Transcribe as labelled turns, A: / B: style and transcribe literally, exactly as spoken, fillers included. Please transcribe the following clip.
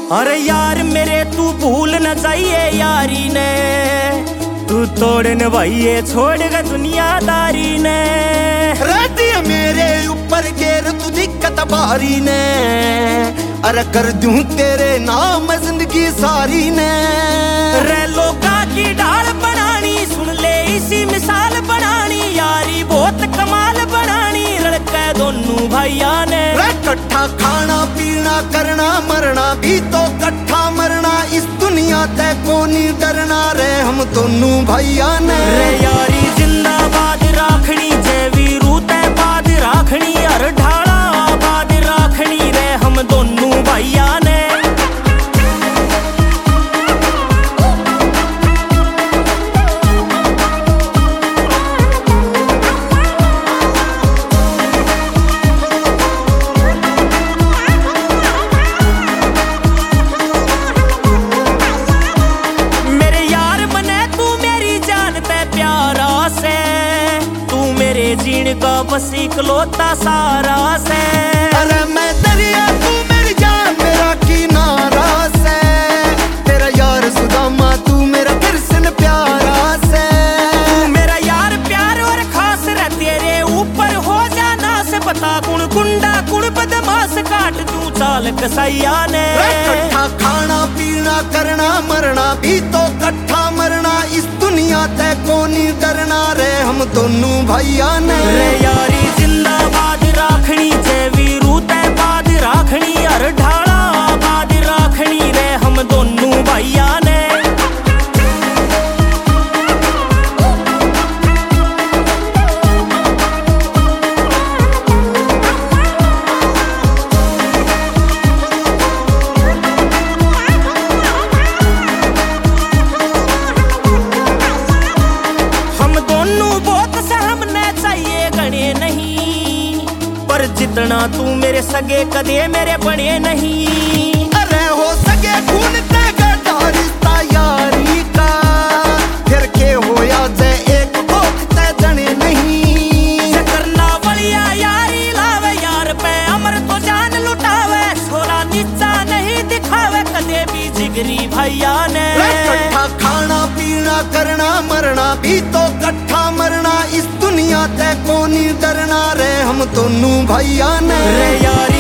A: अरे यार मेरे तू भूल न जाइए यारी ने, तू तोड़ न भाइये छोड़ ग दुनियादारी ने।
B: रहती है मेरे ऊपर गेर तू दिक्कत बारी ने, अरे कर दूं तेरे नाम जिंदगी सारी ने।
A: रे लोका की ढाल बनानी, सुन ले इसी मिसाल बनानी, यारी बहुत कमाल बनानी लड़के दोनों भैया ने।
B: कट्ठा खाना पीना करना मरना भी तो कट्ठा मरना, इस दुनिया ते को नहीं डरना रे हम दोनों भैया ने।
A: रे यारी जिंदाबाद राखनी, जय वीरू ते बाद राखनी, हर ढाला आबाद राखनी रे हम दोनों भैया ने। जीण का बस इकलौता सारा से,
B: अरे मैं दरिया तू मेरी जान मेरा किनारा से, तेरा यार सुदामा तू मेरा कृष्ण प्यारा से।
A: तू मेरा यार प्यार और खास रह, तेरे ऊपर हो जाना से पता कुण गुंडा कुण बदमाश, काट तू चाल कसाइया ने।
B: कट्ठा खाना पीना करना मरना भी तो कट्ठा मरना, इस दुनिया ते को नहीं डरना रे हम दोनों भैया ने।
A: रे यारी जिंदाबाद राखनी, जय वीरू ते बाद राखनी, हर ढाला आबाद राखनी रे हम दोनों भैया ने। जितना तू मेरे सगे कदे मेरे बने नहीं,
B: अरे हो सके खून ते गड्ढा रिश्ता यारी का, फिर के होया जे एक भोग ते जने नहीं।
A: करना बलिया यारी लावे, यार पे अमर तो जान लुटावे, छोरा नीचा नहीं दिखावे कदे भी जिगरी भैया ने।
B: कट्ठा खाना पीना करना मरना भी तो कट्ठा मरना, इस दुनिया ते को नहीं डरना रे हम दोनों भैया ने।
A: रे यारी